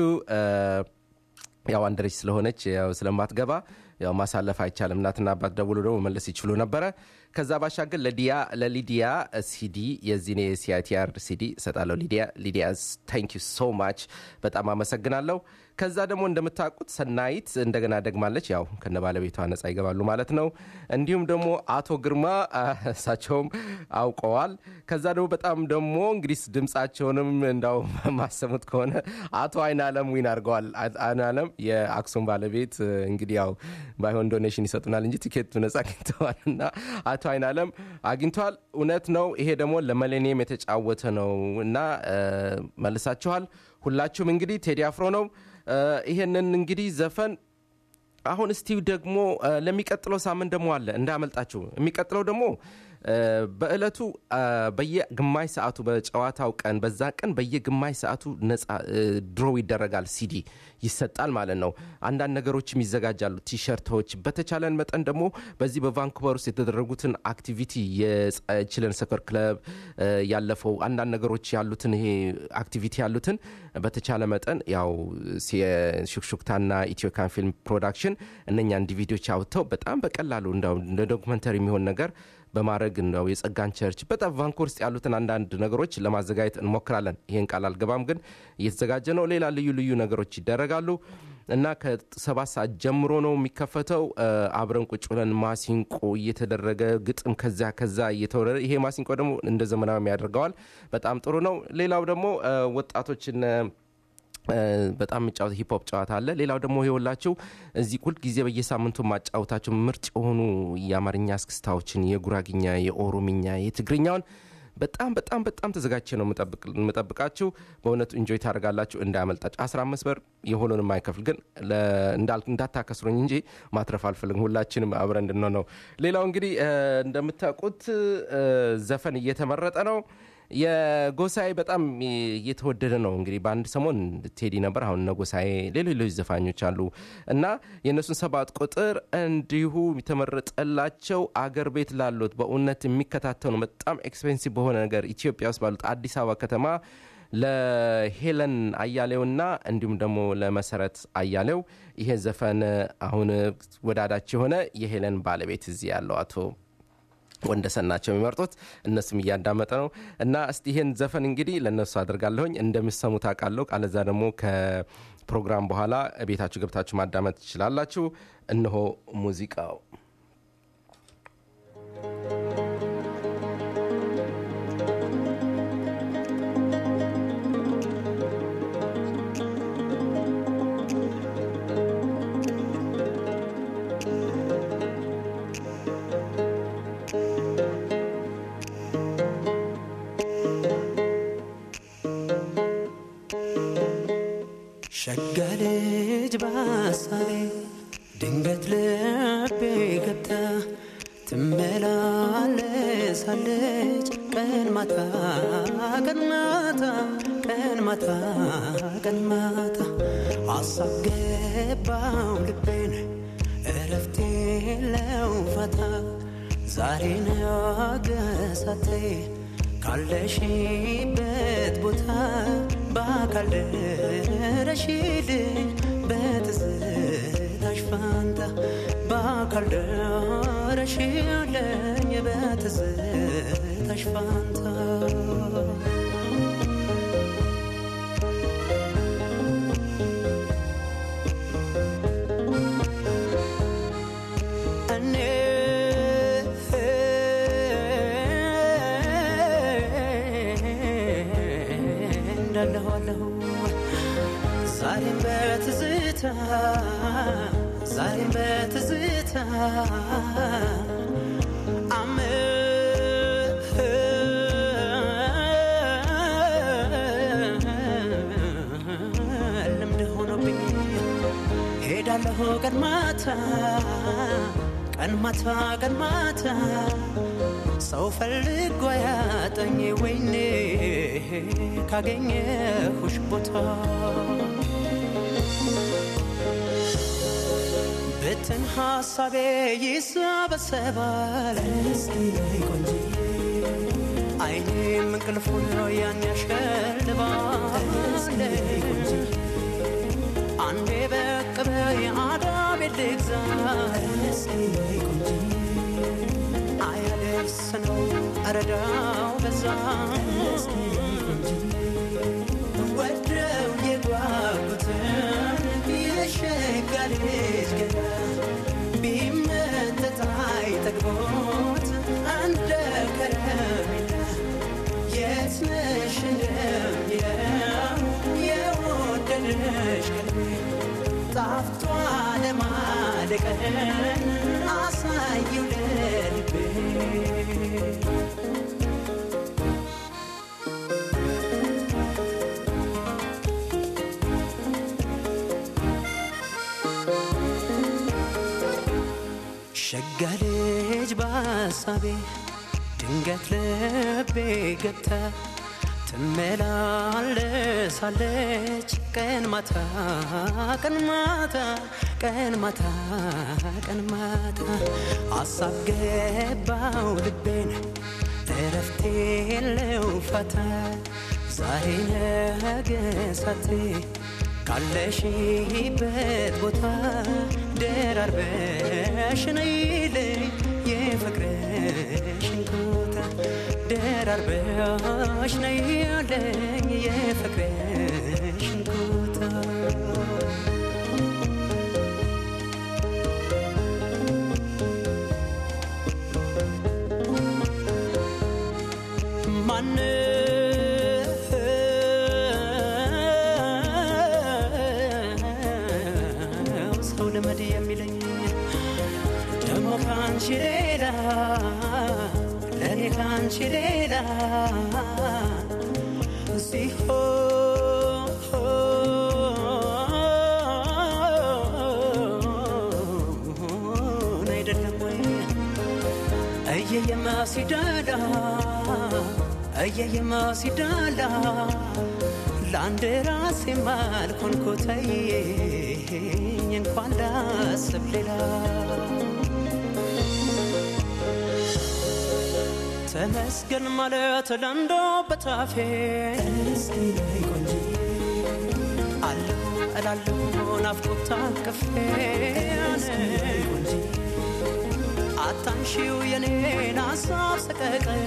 ያው አንደረች ስለሆነች ያው ስለማትገባ ያው ማሳለፍ አይቻልም እናትና አባት ደውሎ ደግሞ መመለስ ይችሉ ነበር ከዛ ባሻገር ለሊዲያ ሲዲ የዚኔ ሲአይቲአር ሲዲ ሰጣለው ሊዲያ ታንክ ዩ ሶ ማች በጣም አመሰግናለሁ ከዛ ደግሞ እንደምታውቁት ሰናይት እንደገና ደግማለች ያው ከነ ባለቤቷ ነፃ ይገባሉ ማለት ነው እንዲሁም ደግሞ አቶ ግርማ እሳቸውም አውቀዋል ከዛ ደግሞ በጣም ደግሞ እንግዲህ ድምጻቸውንም እንዳው ማሰሙት ከሆነ አቶ አይናለም ዊን አድርገዋል አይናለም የአክሱም ባለቤት እንግዲህ ያው ባይሆን ዶኔሽን ይሰጡናል እንጂ ቲኬቱ ነፃ አግኝተዋልና አቶ አይናለም አግኝተዋል እውነት ነው ይሄ ደግሞ ለሚሌኒየም የተጫወተ ነው እና መልሳችኋል ሁላችሁም እንግዲህ ቴዲ አፍሮ ነው ይሄንን እንግዲህ ዘፈን አሁን እስቲ ደግሞ ለሚቀጥለው ሳምንት ደግሞ አለ እንዳመልጣችሁ የሚቀጥለው ደግሞ በእለቱ በየግማሽ ሰዓቱ በጨዋታው ቀን በዛ ቀን በየግማሽ ሰዓቱ ነፃ ድሮው ይደረጋል ሲዲ ይሰጣል ማለት ነው አንዳንድ ነገሮችም ይዘጋጃሉ ቲሸርቶች በተቻለን መጠን ደግሞ በዚህ በቫንኩቨር ውስጥ የተደረጉትን አክቲቪቲ የችለን ሰከር ክለብ ያለፈው አንዳንድ ነገሮች ያሉትን ይሄ አክቲቪቲ ያሉትን በተቻለ መጠን ያው ሹክሹክታና ኢትዮካን ፊልም ፕሮዳክሽን እነኛን ዲቪዲዮች አውጥተው በጣም በቀላሉ እንደ ዶክመንተሪ የሚሆን ነገር በማድረግ ነው የጸጋን ቸርች በጣም ቫንኩቨር ውስጥ ያሉትን አንዳንድ ነገሮች ለማዘጋጀት እንሞክራለን ይሄን ቃል አልገባም ግን እየተዘጋጀ ነው ሌላ ልዩ ነገሮች ይደረጋሉ እና ከ7 ሰዓት ጀምሮ ነው የሚከፈተው አብረን ቁጭ ብለን ማሲንቆ እየተደረገ ግጥም ከዛ እየተወረደ ይሄ ማሲንቆ ደግሞ እንደ ዘመናዊ ያደርገዋል በጣም ጥሩ ነው ሌላው ደግሞ ወጣቶችን በጣም የሚጫወት ሂፕ ሆፕ ጨዋታ አለ ሌላው ደግሞ ይወላችሁ እዚህ ሁሉ ጊዜ በየሳምንቱ ማጫወታቸው ምርጥ የሆኑ የአማርኛ እስክስታዎችን የጉራግኛ የኦሮምኛ የትግርኛውን በጣም ተዘጋጅቼ ነው መጠብቃችሁ በእውነቱ ኢንጆይ ታደርጋላችሁ እንዳያመልጣችሁ 15 ብር የሆነውን ማይከፍል ግን እንዳታከስሩኝ እንጂ ማትረፍ አልፈልግም ሁላችንም አብረን እንድንሆን ሌላው እንግዲህ እንደምታውቁት ዘፈን እየተመረጠ ነው የጎሳዬ በጣም እየተወደደ ነው እንግዲህ በአንድ ሰሞን ቴዲ ነበር አሁን ነጎሳዬ ሌሎች ዘፋኞች አሉ እና የነሱን 7 ቁጥር እንዲሁ የተመረጠላቸው አገር ቤት ላሉት በእውነት የሚከታተሉ በጣም ኤክስፔንሲቭ በሆነ ነገር ኢትዮጵያ ውስጥ ባሉት አዲስ አበባ ከተማ ለሄለን አያሌውና እንዲሁም ደግሞ ለመሰረት አያሌው ይሄ ዘፈን አሁን ወዳዳቸው ሆነ የሄለን ባለቤት እዚህ ያለው አቶ ወንደሰናቸው የሚመርጡት እነሱም እያዳመጠ ነው እና እስቲ ይሄን ዘፈን እንግዲህ ለነሱ አድርጋለሁኝ እንደምትሰሙት አቃለው ቃለዛ ደግሞ ከፕሮግራም በኋላ ቤታችሁ ገብታችሁ ማዳመጥ ትችላላችሁ እነሆ ሙዚቃው ሸጋልጅ ባሳቤ ድንገት ልቤ ገብታ ትመላለሳለች ቀን ማታ አሳብ ገባው ልቤን እረፍቴ ለውፋታ ዛሬ ነገሳቴ ካለሽበት ቦታ በአካል ደረሽልኝ በትዝታሽ ፋንታ በአካል ደረሽልኝ በትዝታሽ ፋንታ ዛሬም በትዝታ ልምድ ሆኖብኝ ሄዳለሁ ቀን ማታ ቀን ማታ ሰው ፈልጎ ያጠኝ ወይኔ ካገኘሁሽ ቦታ ብትን ሐሳቤ ይሰበሰባል አይኔም እንቅልፉን ያን ያሸልባል አንዴ በቅበይ አዳቤ ልግዛ አያደርስ ነው አረዳው በዛ ወደው የጓጉትን የሸጋ ልጅ ገና ቢመጠጥ አይጠግቦት እንደ ከረሜላ የት ነሽ እንደሚለው የወደደሽ ቀልቤ ጣፍቷ ለማደቀን አሳየው ለልቤ ሸጋ ልጅ በሐሳቤ ድንገት ልቤ ገብታ ትመላለሳለች ቀን ማታ ሐሳብ ገባው ልቤን እረፍት የለው ፋታ ዛሬ ነገ ሳቴ ካለሽበት ቦታ ደራርበሽ ነይልኝ የፍቅርሽን ኮታ ደራርበሽ ነይልኝ የፍቅርሽን ኮታ ሰው ልመድ የሚለኝ ደሞ ካንቺ ሌላ ለኔ ካንቺ ሌላ ሲሆን አይደለም ወይ እየየማ ሲዳላ ለአንድ ራሴ ማልኮንኮተይኝ እንኳን ላስብ ሌላ ተመስገን ማለት ለንዶ በታፌ አለሁ እላለሁ ናፍቆት ታቅፌ አታንሺው የኔን ሐሳብ ሰቀቀን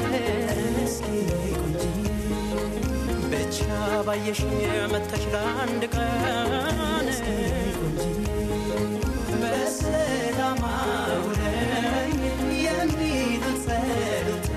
ብቻ ባየሽ መተሽ ለአንድ ቀን በሰላም አውለኝ የሚሉት ጸሎት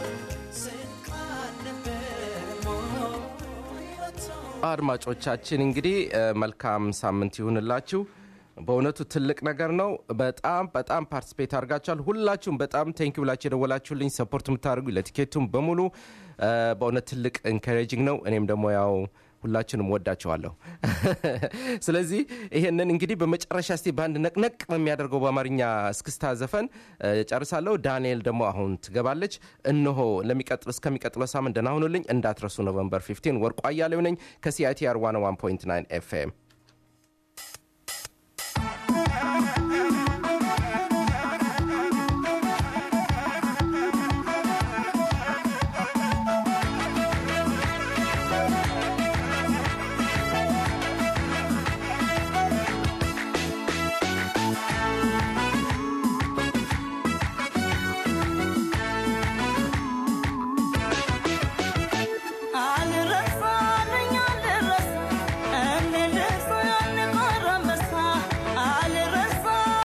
አድማጮቻችን እንግዲህ መልካም ሳምንት ይሁንላችሁ በእውነቱ ትልቅ ነገር ነው በጣም ፓርቲሲፔት አድርጋችኋል ሁላችሁም በጣም ቴንክ ዩ ብላችሁ ደወላችሁልኝ ሰፖርት የምታደርጉ ለቲኬቱም በሙሉ በእውነት ትልቅ ኢንካሬጂንግ ነው እኔም ደግሞ ያው ሁላችንም ወዳችኋለሁ ስለዚህ ይሄንን እንግዲህ በመጨረሻ እስቲ ባንድ ነቅነቅ በሚያደርገው በአማርኛ እስክስታ ዘፈን ጨርሳለሁ ዳንኤል ደግሞ አሁን ትገባለች እነሆ እስከሚቀጥለው ሳምንት ደህና ሁኑልኝ እንዳትረሱ ኖቨምበር 15 ወርቁ አያሌው ነኝ ከሲአይቲአር 101.9 ኤፍኤም